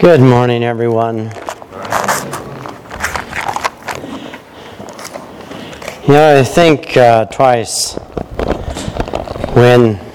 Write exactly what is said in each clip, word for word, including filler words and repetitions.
Good morning, everyone. You know, I think uh, twice when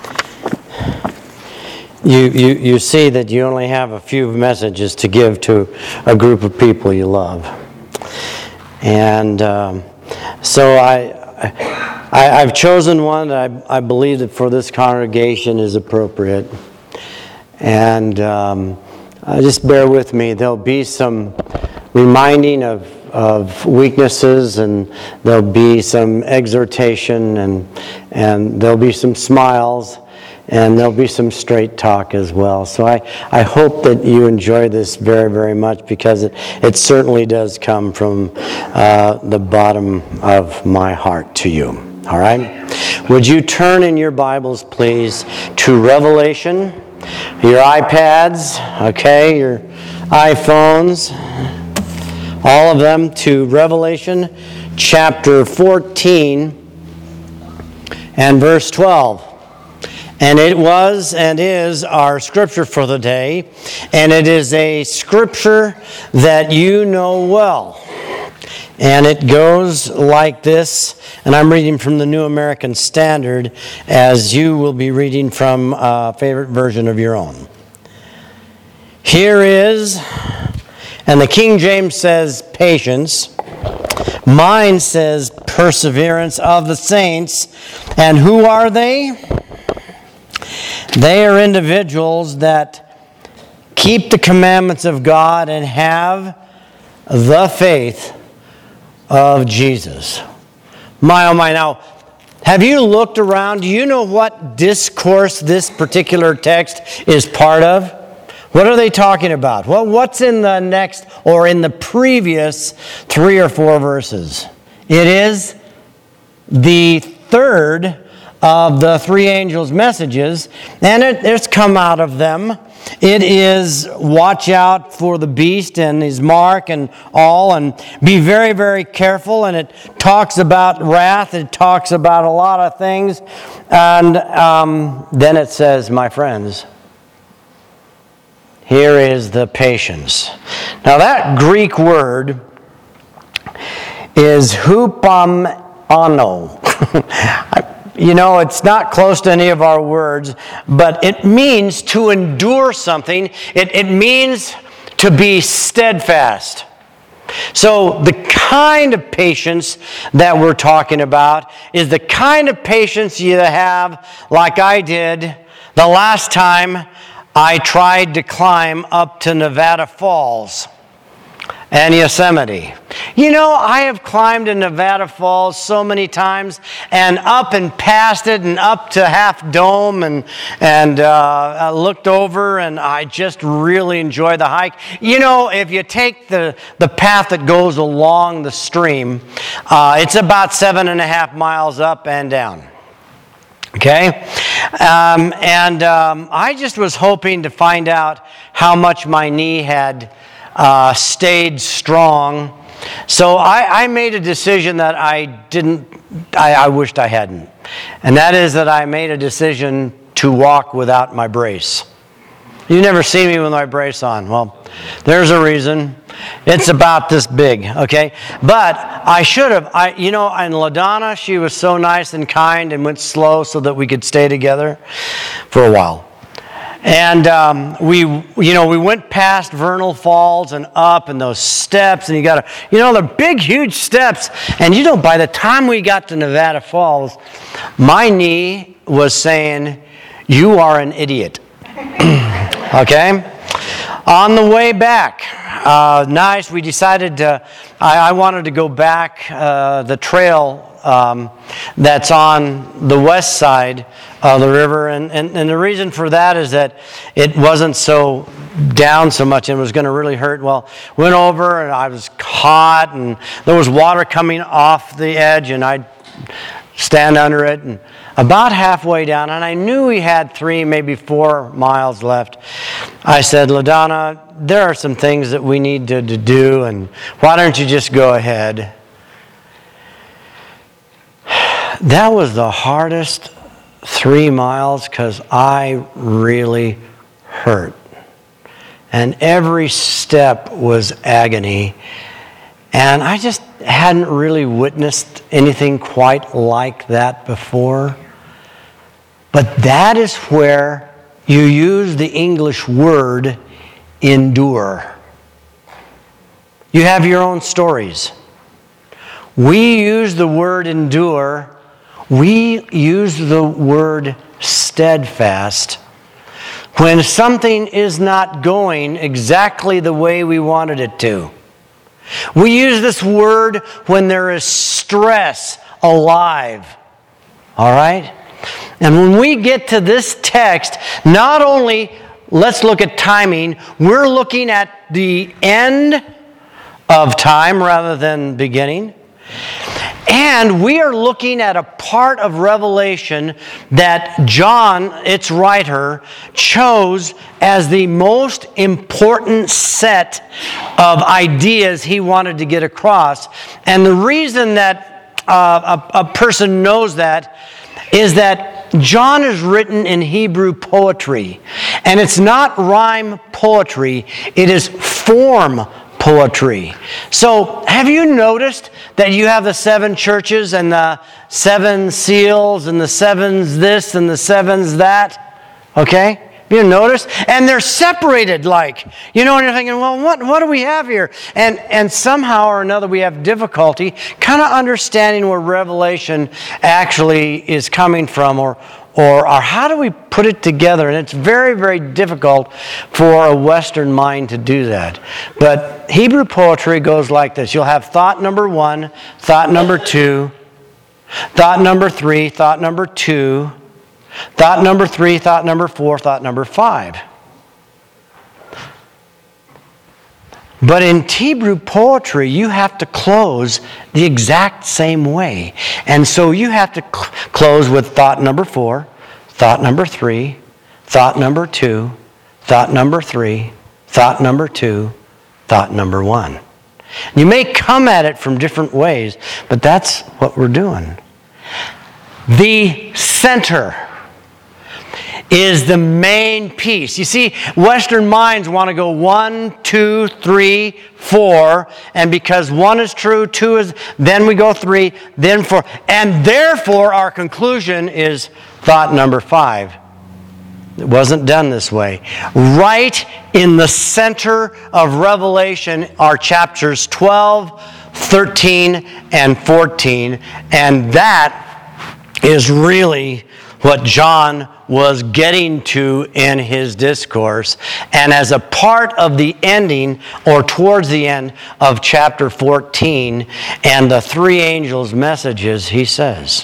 you, you you see that you only have a few messages to give to a group of people you love, and um, so I, I I've chosen one that I I believe that for this congregation is appropriate, and. Um, Uh, just bear with me. There'll be some reminding of, of weaknesses, and there'll be some exhortation, and and there'll be some smiles, and there'll be some straight talk as well. So I, I hope that you enjoy this very, very much, because it, it certainly does come from uh, the bottom of my heart to you. All right? Would you turn in your Bibles, please, to Revelation? Your iPads, okay, your iPhones, all of them, to Revelation chapter fourteen and verse twelve. And it was and is our scripture for the day, and it is a scripture that you know well. And it goes like this, and I'm reading from the New American Standard, as you will be reading from a favorite version of your own. Here is, and the King James says patience, mine says perseverance of the saints. And who are they? They are individuals that keep the commandments of God and have the faith of Jesus. My, oh my. Now, have you looked around? Do you know what discourse this particular text is part of? What are they talking about? Well, what's in the next or in the previous three or four verses? It is the third of the three angels' messages, and it, it's come out of them. It is watch out for the beast and his mark and all, and be very, very careful. And it talks about wrath. It talks about a lot of things. And um, then it says, my friends, here is the patience. Now that Greek word is hupomano. You know, it's not close to any of our words, but it means to endure something. It, it means to be steadfast. So the kind of patience that we're talking about is the kind of patience you have, like I did the last time I tried to climb up to Nevada Falls and Yosemite. You know, I have climbed in Nevada Falls so many times, and up and past it, and up to Half Dome, and and uh, I looked over, and I just really enjoy the hike. You know, if you take the, the path that goes along the stream, uh, it's about seven and a half miles up and down. Okay? Um, and um, I just was hoping to find out how much my knee had Uh, stayed strong. So I, I made a decision that I didn't, I, I wished I hadn't. And that is that I made a decision to walk without my brace. You never see me with my brace on. Well, there's a reason. It's about this big, okay? But I should have, I, you know, and LaDonna, she was so nice and kind and went slow so that we could stay together for a while. And um, we, you know, we went past Vernal Falls and up, and those steps, and you got to, you know, they're big, huge steps. And you know, by the time we got to Nevada Falls, my knee was saying, "You are an idiot." Okay. On the way back, uh, nice. We decided to. I, I wanted to go back uh, the trail um, that's on the west side of the river, and, and and the reason for that is that it wasn't so down so much and was going to really hurt. Well, went over, and I was hot, and there was water coming off the edge, and I'd stand under it, and about halfway down, and I knew we had three, maybe four miles left. I said, LaDonna, there are some things that we need to, to do, and why don't you just go ahead? That was the hardest three miles because I really hurt. and every step was agony. And I just hadn't really witnessed anything quite like that before. But that is where you use the English word endure. You have your own stories. We use the word endure. We use the word steadfast when something is not going exactly the way we wanted it to. We use this word when there is stress alive. All right? And when we get to this text, not only let's look at timing, we're looking at the end of time rather than beginning. And we are looking at a part of Revelation that John, its writer, chose as the most important set of ideas he wanted to get across. And the reason that uh, a, a person knows that is that John is written in Hebrew poetry. And it's not rhyme poetry, it is form poetry. So, have you noticed that you have the seven churches and the seven seals and the sevens this and the sevens that? Okay? Have you noticed? And they're separated like, you know, and you're thinking, well, what, what do we have here? And, and somehow or another we have difficulty kind of understanding where Revelation actually is coming from, or Or, or how do we put it together? And it's very, very difficult for a Western mind to do that. But Hebrew poetry goes like this. You'll have thought number one, thought number two, thought number three, thought number two, thought number three, thought number four, thought number five. But in Hebrew poetry, you have to close the exact same way. And so you have to cl- close with thought number four, thought number three, thought number two, thought number three, thought number two, thought number one. You may come at it from different ways, but that's what we're doing. The center is the main piece. You see, Western minds want to go one, two, three, four, and because one is true, two is, then we go three, then four, and therefore our conclusion is thought number five. It wasn't done this way. Right in the center of Revelation are chapters twelve, thirteen, and fourteen, and that is really what John was getting to in his discourse. And as a part of the ending, or towards the end of chapter fourteen, and the three angels' messages, he says,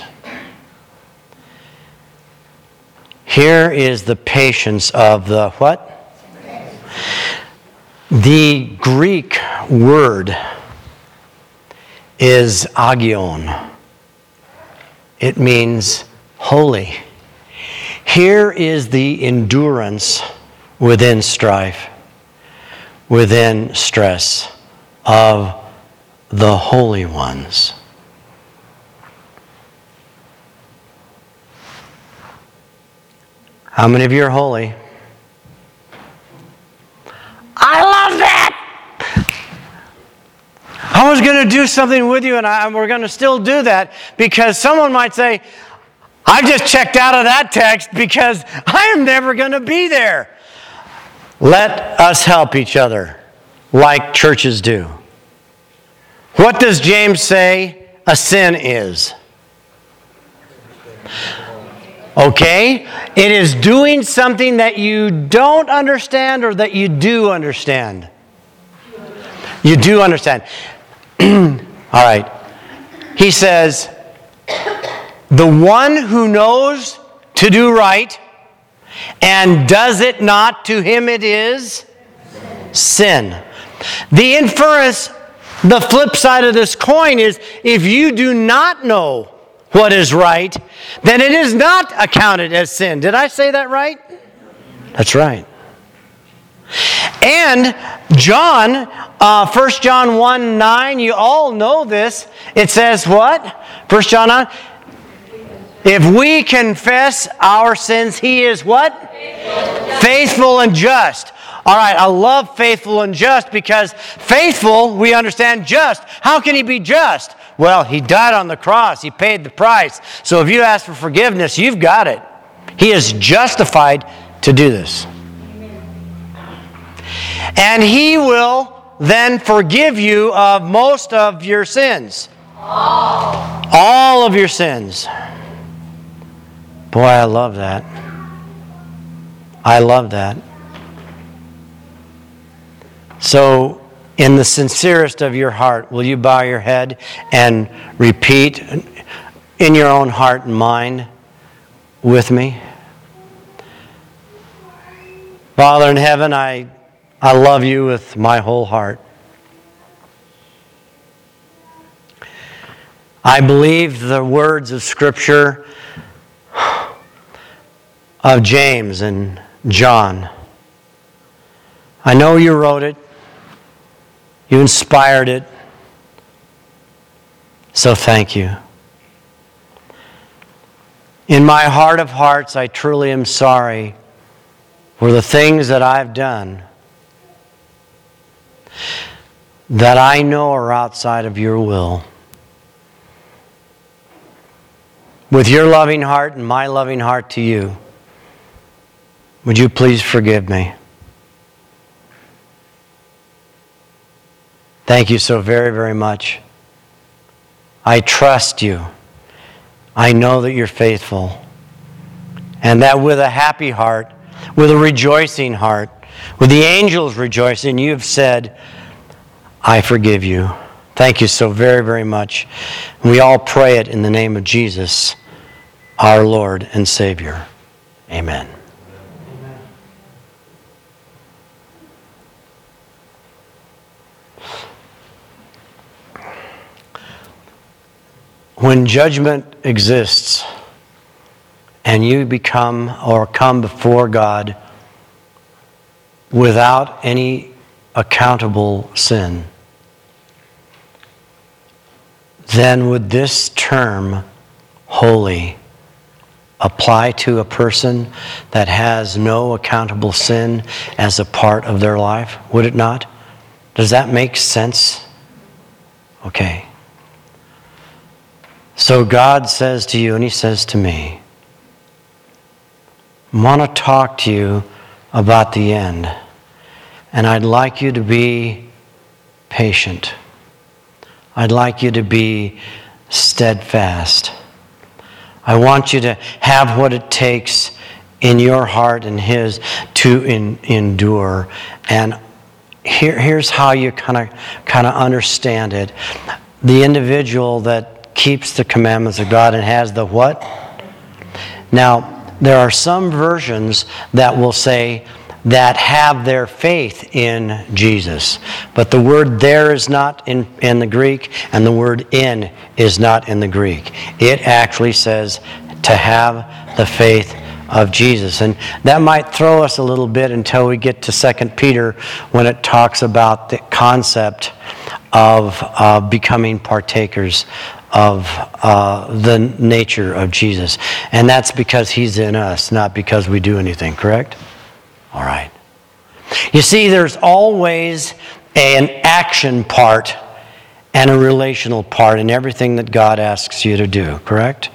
here is the patience of the what? The Greek word is agion. It means holy. Here is the endurance within strife, within stress of the holy ones. How many of you are holy? I love that! I was going to do something with you, and I, we're going to still do that, because someone might say, I just checked out of that text because I am never going to be there. Let us help each other like churches do. What does James say a sin is? Okay? It is doing something that you don't understand or that you do understand. You do understand. All right. He says, the one who knows to do right and does it not, to him it is sin. The inference, the flip side of this coin is, if you do not know what is right, then it is not accounted as sin. Did I say that right? That's right. And John, uh, First John one nine, you all know this. It says what? First John nine. If we confess our sins, He is what? Faithful, Faithful and just. All right, I love faithful and just because faithful, we understand just. How can he be just? Well, he died on the cross. He paid the price. So if you ask for forgiveness, you've got it. He is justified to do this. And he will then forgive you of most of your sins. All. All of your sins. Boy, I love that. I love that. So, in the sincerest of your heart, will you bow your head and repeat in your own heart and mind with me? Father in heaven, I, I love you with my whole heart. I believe the words of Scripture of James and John. I know you wrote it. You inspired it. So thank you. In my heart of hearts, I truly am sorry for the things that I've done that I know are outside of your will. With your loving heart and my loving heart to you, would you please forgive me? Thank you so very, very much. I trust you. I know that you're faithful. And that with a happy heart, with a rejoicing heart, with the angels rejoicing, you've said, I forgive you. Thank you so very, very much. We all pray it in the name of Jesus, our Lord and Savior. Amen. When judgment exists and you become or come before God without any accountable sin, then would this term, holy, apply to a person that has no accountable sin as a part of their life? Would it not? Does that make sense? Okay. So God says to you, and He says to me, I want to talk to you about the end. And I'd like you to be patient. I'd like you to be steadfast. I want you to have what it takes in your heart and His to in, endure. And here, here's how you kind of kind of understand it. The individual that keeps the commandments of God and has the what? Now, there are some versions that will say that have their faith in Jesus. But the word there is not in, in the Greek, and the word in is not in the Greek. It actually says to have the faith of Jesus. And that might throw us a little bit until we get to Second Peter when it talks about the concept of uh, becoming partakers of uh, the nature of Jesus. And that's because He's in us, not because we do anything, correct? All right. You see, there's always an action part and a relational part in everything that God asks you to do, correct?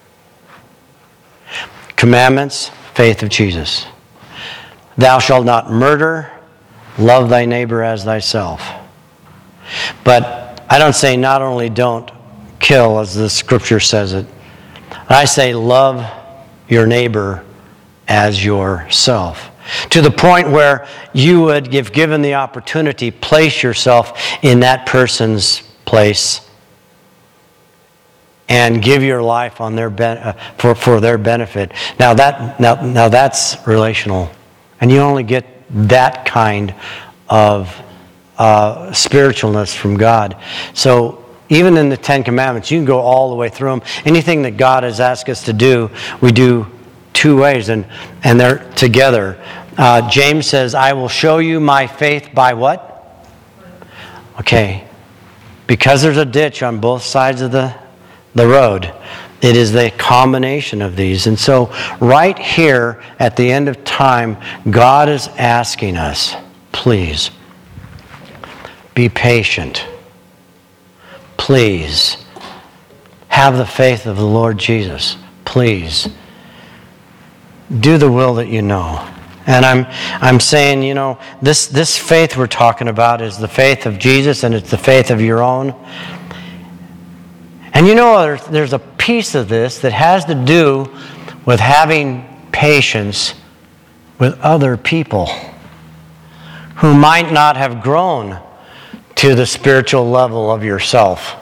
Commandments, faith of Jesus. Thou shalt not murder, love thy neighbor as thyself. But I don't say not only don't kill, as the Scripture says it. I say love your neighbor as yourself. To the point where you would, if given the opportunity, place yourself in that person's place and give your life on their ben- uh, for, for their benefit. Now that now, now that's relational. And you only get that kind of uh, spiritualness from God. So even in the Ten Commandments, you can go all the way through them. Anything that God has asked us to do, we do two ways, and, and they're together. Uh, James says, I will show you my faith by what? Okay. Because there's a ditch on both sides of the, the road, It is the combination of these. And so right here at the end of time, God is asking us, please, be patient. Please, have the faith of the Lord Jesus. Please, do the will that you know. And I'm I'm saying, you know, this, this faith we're talking about is the faith of Jesus, and it's the faith of your own. And you know, there's, there's a piece of this that has to do with having patience with other people who might not have grown to the spiritual level of yourself.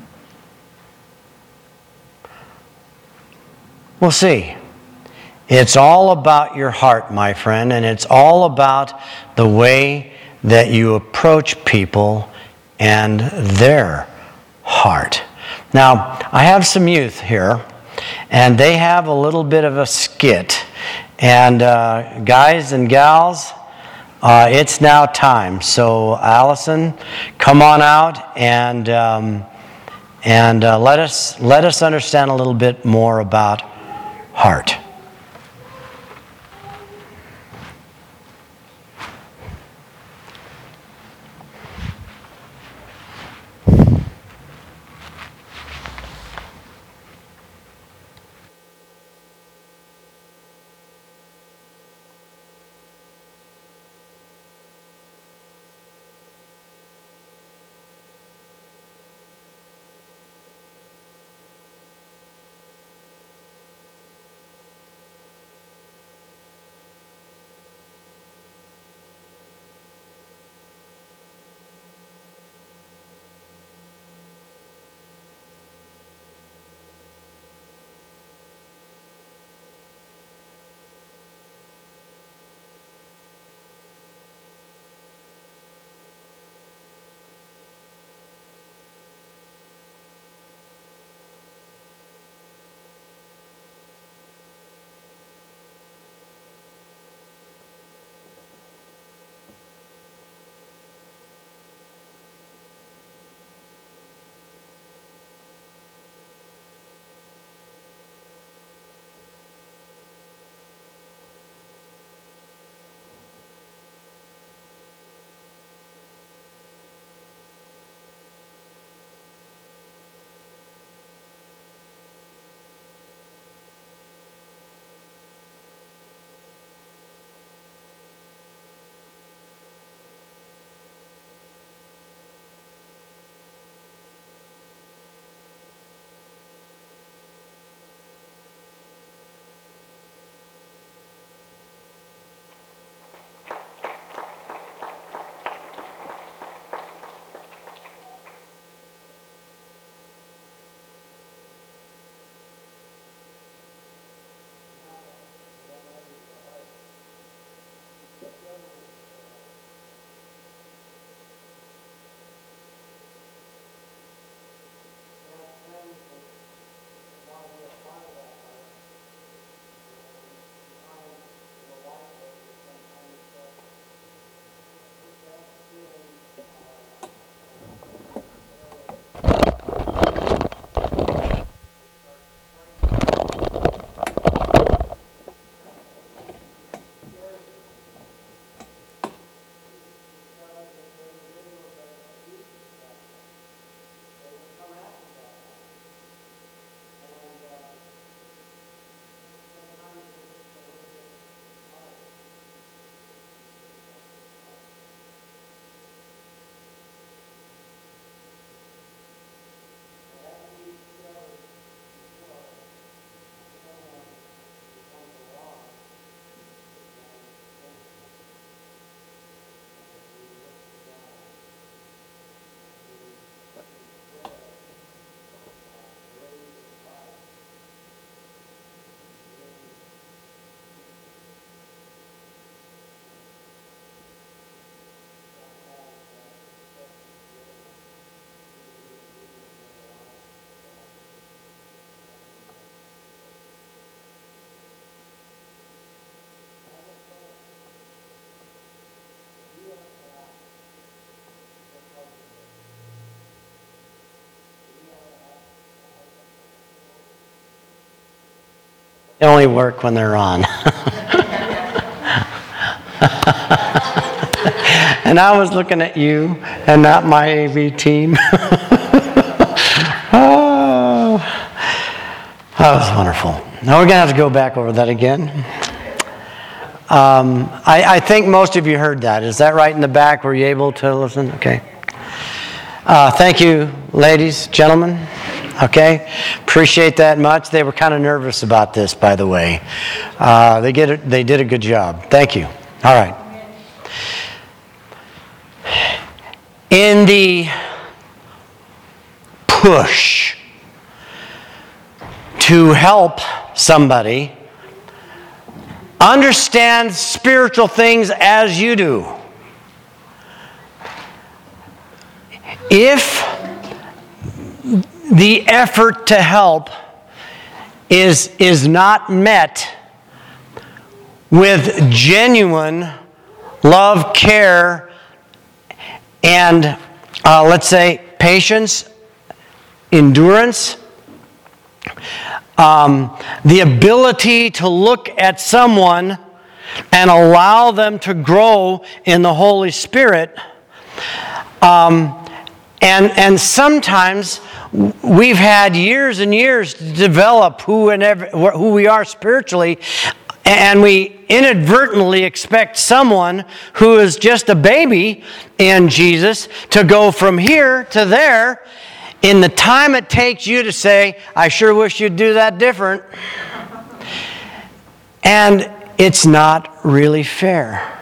We'll see. It's all about your heart, my friend, and it's all about the way that you approach people and their heart. Now, I have some youth here, and they have a little bit of a skit. And uh, guys and gals, uh, it's now time. So, Allison, come on out and um, and uh, let us let us understand a little bit more about heart. They only work when they're on. And I was looking at you and not my A V team. Oh, that was wonderful. Now we're going to have to go back over that again. Um, I, I think most of you heard that. Is that right in the back? Were you able to listen? Okay. Uh, thank you, ladies, gentlemen. Okay, appreciate that much. They were kind of nervous about this, by the way. Uh, they get it, they did a good job. Thank you. All right. In the push to help somebody understand spiritual things as you do, if the effort to help is, is not met with genuine love, care, and uh, let's say patience, endurance, um, the ability to look at someone and allow them to grow in the Holy Spirit, um, and and sometimes we've had years and years to develop who and every, who we are spiritually, and we inadvertently expect someone who is just a baby in Jesus to go from here to there in the time it takes you to say, I sure wish you'd do that different. And it's not really fair.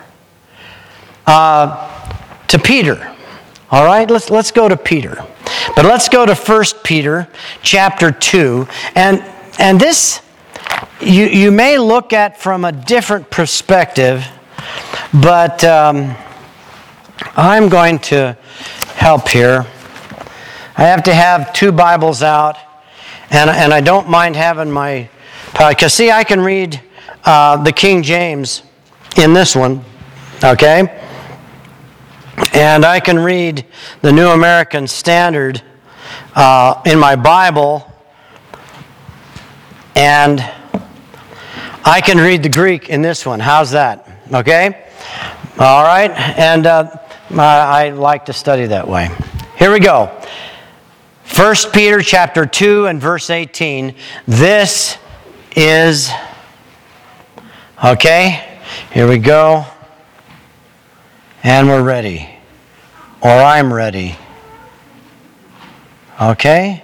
Uh, to Peter. All right, let's let's go to Peter. But let's go to First Peter chapter two. And and this you you may look at from a different perspective, but um, I'm going to help here. I have to have two Bibles out, and and I don't mind having my, because see, I can read uh, the King James in this one, okay? And I can read the New American Standard uh, in my Bible, and I can read the Greek in this one. How's that? Okay? All right? And uh, I, I like to study that way. Here we go. First Peter chapter two and verse eighteen. This is, okay? Here we go. And we're ready. Or I'm ready. Okay?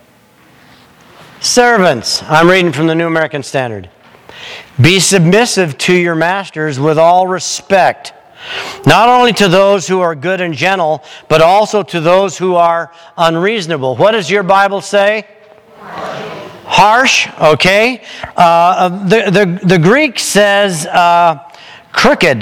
Servants. I'm reading from the New American Standard. Be submissive to your masters with all respect, not only to those who are good and gentle, but also to those who are unreasonable. What does your Bible say? Harsh. Harsh, okay. Uh, the, the, the Greek says uh, crooked.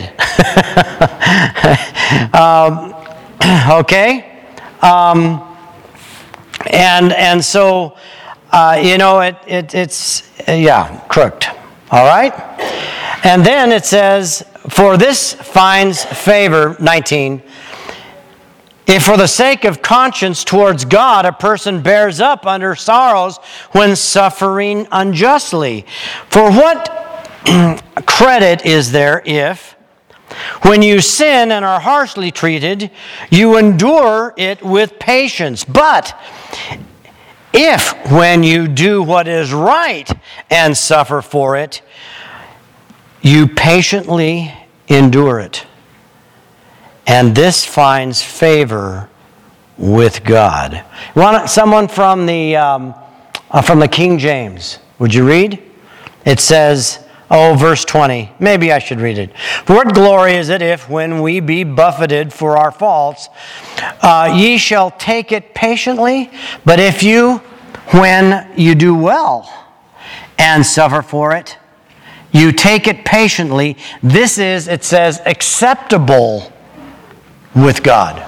um, okay. Um, and and so, uh, you know, it, it it's, uh, yeah, crooked. All right? And then it says, for this finds favor, nineteen, if for the sake of conscience towards God a person bears up under sorrows when suffering unjustly. For what credit is there if, when you sin and are harshly treated, you endure it with patience? But if, when you do what is right and suffer for it, you patiently endure it, and this finds favor with God. Want someone from the um, uh, from the King James? Would you read? It says, oh, verse twenty. Maybe I should read it. For what glory is it if, when we be buffeted for our faults, uh, ye shall take it patiently? But if you, when you do well and suffer for it, you take it patiently, this is, it says, acceptable with God.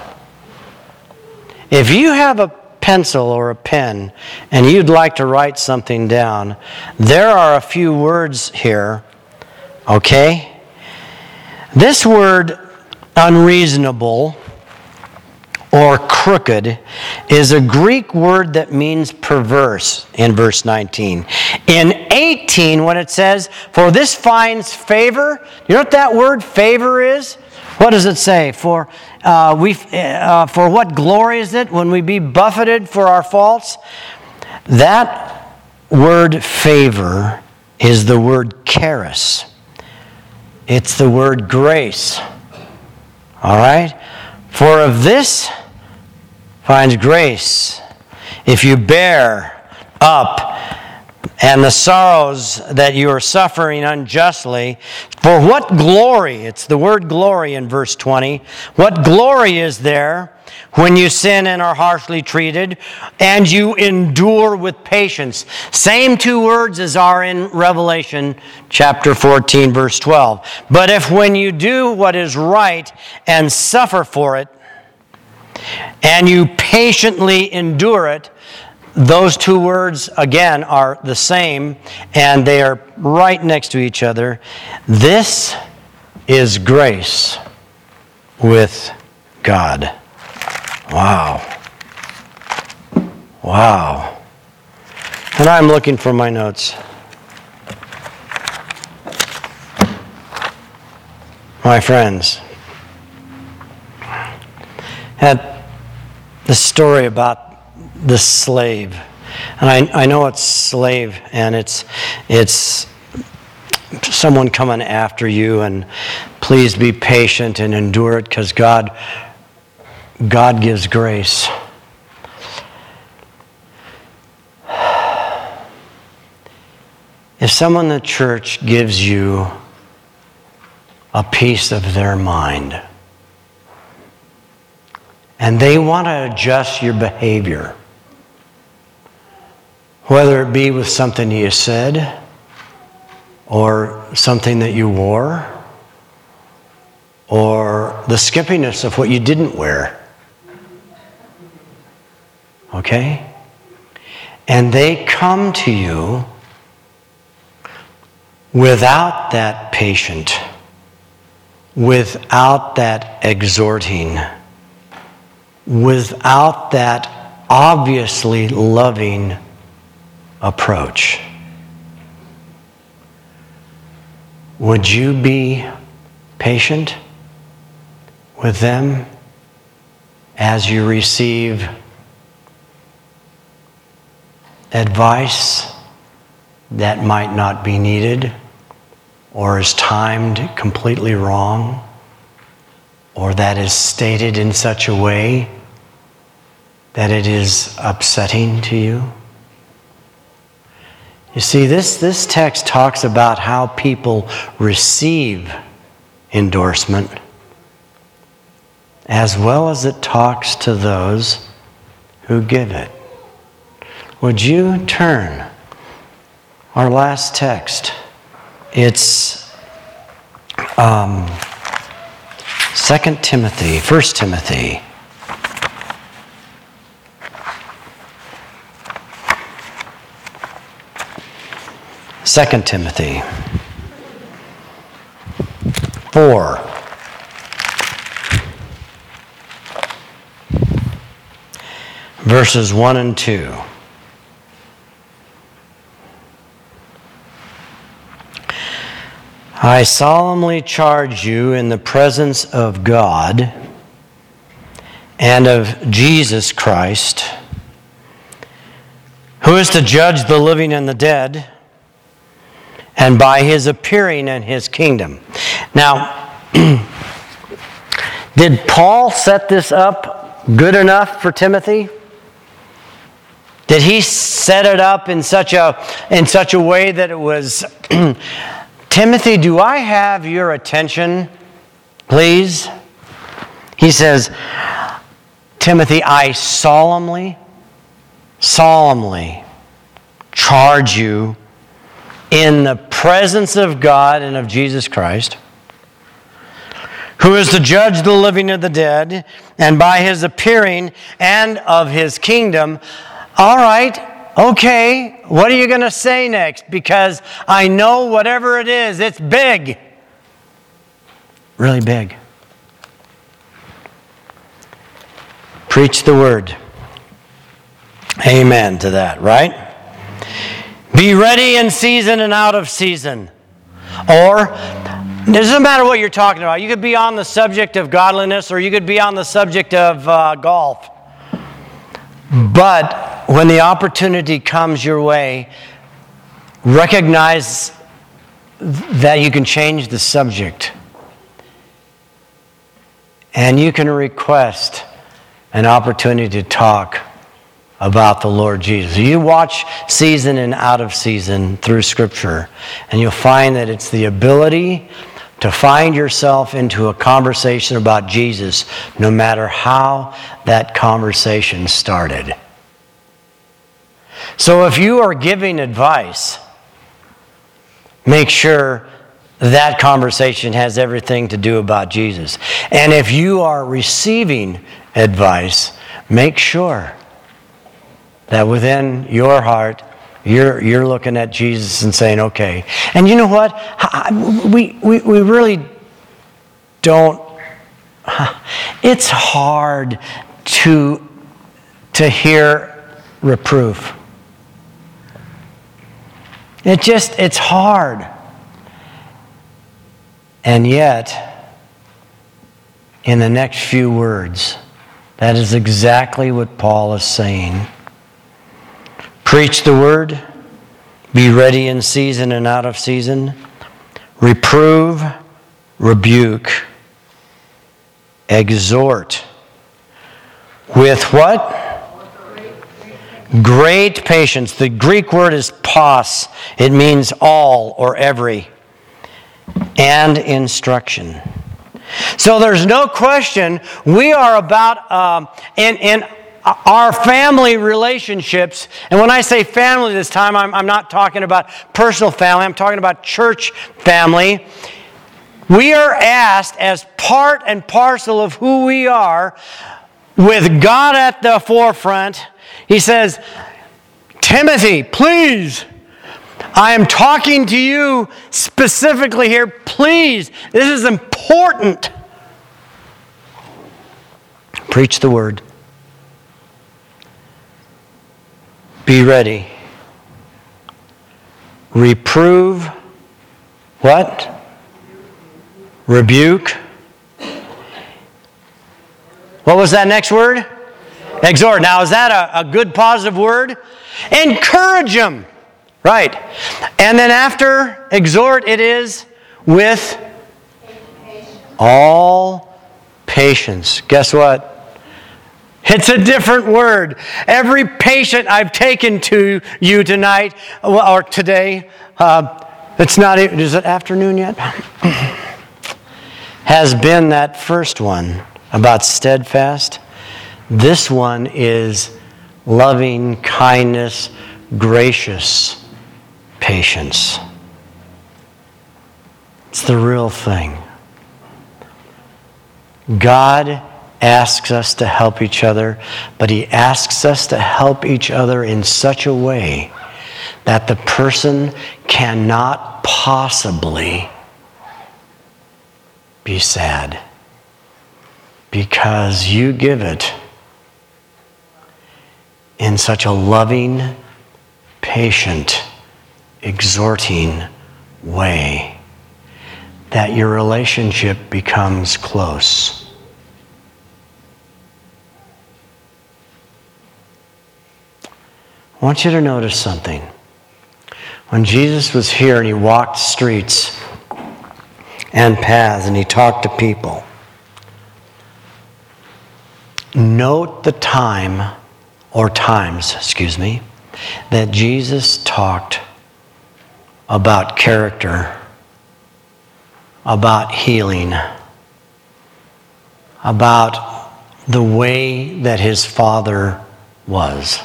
If you have a pencil or a pen and you'd like to write something down, there are a few words here, okay? This word unreasonable or crooked is a Greek word that means perverse in verse nineteen. In eighteen, when it says, for this finds favor, you know what that word favor is? What does it say? For uh, we, uh, for what glory is it when we be buffeted for our faults? That word favor is the word charis. It's the word grace. All right? For of this finds grace, if you bear up and the sorrows that you are suffering unjustly. For what glory, it's the word glory in verse twenty, what glory is there when you sin and are harshly treated, and you endure with patience? Same two words as are in Revelation chapter fourteen, verse twelve. But if when you do what is right and suffer for it, and you patiently endure it, those two words, again, are the same, and they are right next to each other. This is grace with God. Wow. Wow. And I'm looking for my notes. My friends, had the story about the slave. And I, I know it's slave, and it's it's someone coming after you, and please be patient and endure it, because God God gives grace. If someone in the church gives you a piece of their mind, and they want to adjust your behavior, whether it be with something you said or something that you wore or the skippiness of what you didn't wear. Okay? And they come to you without that patient, without that exhorting, without that obviously loving approach. Would you be patient with them as you receive advice that might not be needed, or is timed completely wrong, or that is stated in such a way that it is upsetting to you? You see, this, this text talks about how people receive endorsement, as well as it talks to those who give it. Would you turn? Our last text, it's um, Second Timothy, First Timothy. Second Timothy four. Verses one and two. I solemnly charge you in the presence of God and of Jesus Christ, who is to judge the living and the dead, and by his appearing in his kingdom. Now, did Paul set this up good enough for Timothy? Did he set it up in such a in such a way that it was, Timothy, do I have your attention, please? He says, Timothy, I solemnly, solemnly charge you in the presence of God and of Jesus Christ, who is to judge the living and the dead, and by his appearing and of his kingdom. All right, okay, what are you going to say next? Because I know whatever it is, it's big. Really big. Preach the word. Amen to that, right? Be ready in season and out of season. Or, it doesn't matter what you're talking about. You could be on the subject of godliness, or you could be on the subject of uh, golf. But when the opportunity comes your way, recognize that you can change the subject. And you can request an opportunity to talk about the Lord Jesus. You watch season and out of season through Scripture, and you'll find that it's the ability to find yourself into a conversation about Jesus, no matter how that conversation started. So if you are giving advice, make sure that conversation has everything to do about Jesus. And if you are receiving advice, make sure that within your heart, you're you're looking at Jesus and saying, okay. And you know what? We, we, we really don't... It's hard to, to hear reproof. It just, it's hard. And yet, in the next few words, that is exactly what Paul is saying. Preach the word, be ready in season and out of season, reprove, rebuke, exhort. With what? Great patience. The Greek word is pos. It means all or every. And instruction. So there's no question we are about, um, in, in our family relationships, and when I say family this time, I'm, I'm not talking about personal family, I'm talking about church family. We are asked as part and parcel of who we are, with God at the forefront. He says, Timothy, please, I am talking to you specifically here. Please, this is important. Preach the word. Be ready. Reprove. What? Rebuke. What was that next word? Exhort. Now, is that a, a good positive word? Encourage them. Right. And then after exhort, it is with all patience. Guess what? It's a different word. Every patient I've taken to you tonight, or today, uh, it's not, is it afternoon yet? Has been that first one about steadfast. This one is loving kindness, gracious patience. It's the real thing. God asks us to help each other, but He asks us to help each other in such a way that the person cannot possibly be sad, because you give it in such a loving, patient, exhorting way that your relationship becomes close. I want you to notice something. When Jesus was here and He walked streets and paths and He talked to people, note the time, or times, excuse me, that Jesus talked about character, about healing, about the way that His Father was.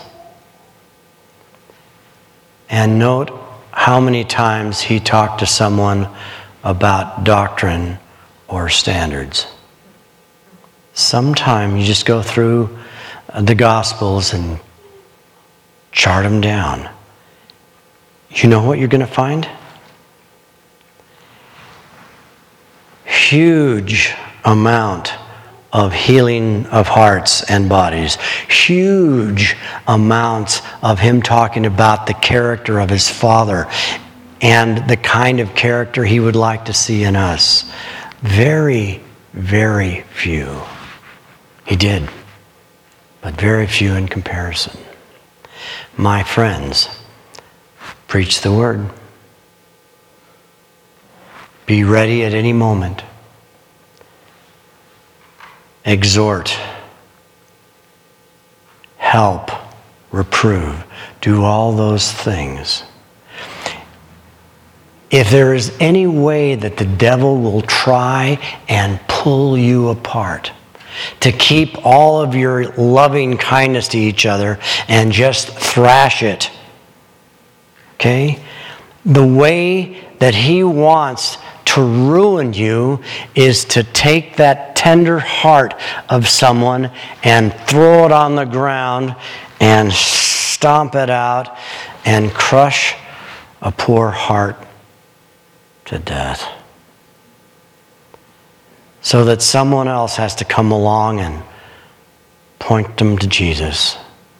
And note how many times He talked to someone about doctrine or standards. Sometimes you just go through the Gospels and chart them down. You know what you're going to find? Huge amount of healing of hearts and bodies. Huge amounts of him talking about the character of his Father and the kind of character he would like to see in us. Very, very few. He did, but very few in comparison. My friends, preach the word. Be ready at any moment. Exhort, help, reprove, do all those things. If there is any way that the devil will try and pull you apart, to keep all of your loving kindness to each other and just thrash it, okay? The way that he wants to ruin you is to take that tender heart of someone and throw it on the ground and stomp it out and crush a poor heart to death, so that someone else has to come along and point them to Jesus.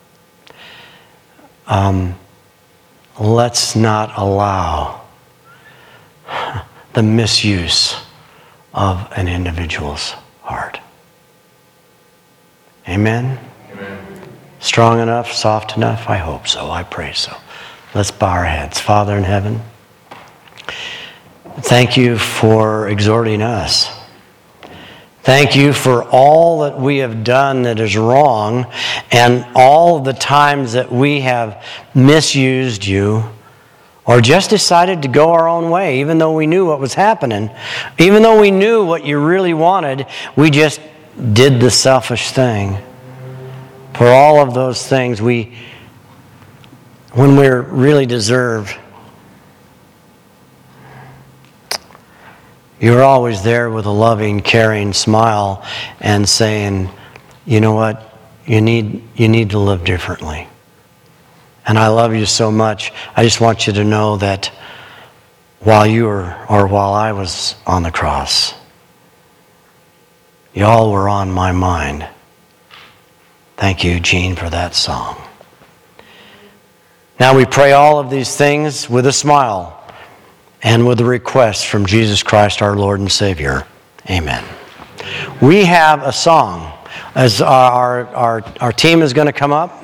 Um, let's not allow the misuse of an individual's heart. Amen? Amen? Strong enough, soft enough? I hope so. I pray so. Let's bow our heads. Father in heaven, thank you for exhorting us. Thank you for all that we have done that is wrong and all the times that we have misused you or just decided to go our own way, even though we knew what was happening. Even though we knew what you really wanted, we just did the selfish thing. For all of those things, we, when we're really deserved, you're always there with a loving, caring smile and saying, you know what, you need, you need to live differently. And I love you so much. I just want you to know that while you were, or while I was on the cross, y'all were on my mind. Thank you, Gene, for that song. Now we pray all of these things with a smile and with a request from Jesus Christ, our Lord and Savior. Amen. We have a song. As our, our, our team is going to come up.